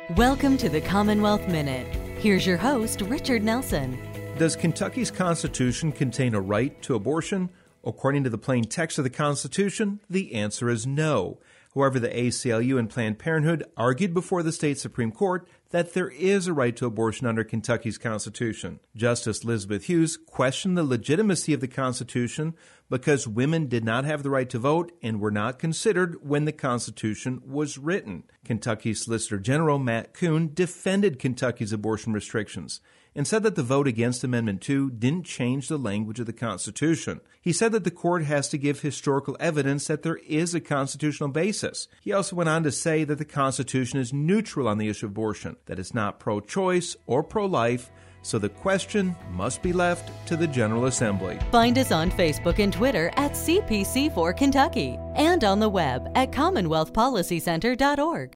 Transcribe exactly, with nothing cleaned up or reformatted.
Welcome to the Commonwealth Minute. Here's your host, Richard Nelson. Does Kentucky's Constitution contain a right to abortion? According to the plain text of the Constitution, the answer is no. However, the A C L U and Planned Parenthood argued before the state Supreme Court that there is a right to abortion under Kentucky's Constitution. Justice Elizabeth Hughes questioned the legitimacy of the Constitution because women did not have the right to vote and were not considered when the Constitution was written. Kentucky Solicitor General Matt Kuhn defended Kentucky's abortion restrictions and said that the vote against Amendment two didn't change the language of the Constitution. He said that the court has to give historical evidence that there is a constitutional basis. He also went on to say that the Constitution is neutral on the issue of abortion, that it's not pro-choice or pro-life, so the question must be left to the General Assembly. Find us on Facebook and Twitter at C P C four Kentucky and on the web at commonwealth policy center dot org.